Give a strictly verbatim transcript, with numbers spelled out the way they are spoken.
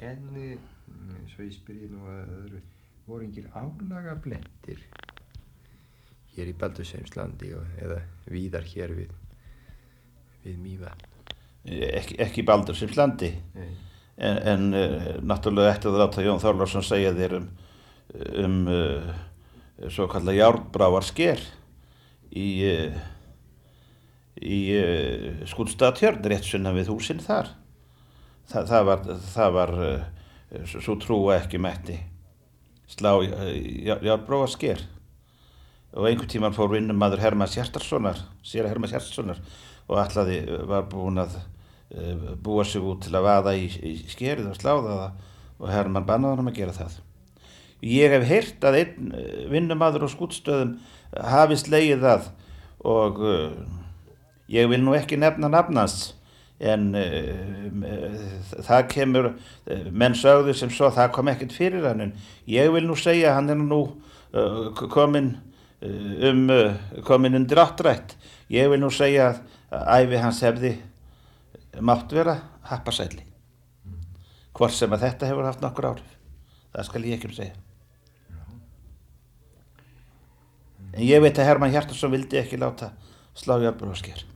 En svo ég spyrji nú að öðru, voru engir álagablettir hér í Baldursheimslandi eða víðar hér við, við Mývatn? Ekki, ekki í Baldursheimslandi, en, en uh, náttúrulega eftir að láta Jón Þorláksson segja þér um, um uh, svo kallað járnbráarsker í, uh, í uh, Skútustaðatjörn, rétt sunnan við húsin þar. Þa, það var, það var uh, svo trúa ekki mætti slá uh, járnbráarsker. Og einhvern tímann fór vinnumaður Hermanns Hjartarsonar, séra Hermanns Hjartarsonar, og ætlaði, var búinn að uh, búa sig út til að vaða í, í skerið og sláða það, og Hermann bannaði honum að gera það. Ég hef heyrt að einn vinnumaður á Skútustöðum hafi slegið það, og uh, ég vil nú ekki nefna nafn hans, en uh, það kemur, uh, menn sögðu sem svo, það kom ekkert fyrir hann, en ég vil nú segja að hann er nú uh, kominn um uh, komin undir áttrætt. Ég vil nú segja að ævi hans hefði mátt vera happasæli, hvort sem að þetta hefur haft nokkur áhrif, það skal ég ekki um segja. En ég veit að Hermann Hjartarson vildi ekki láta slá járnbráarsker.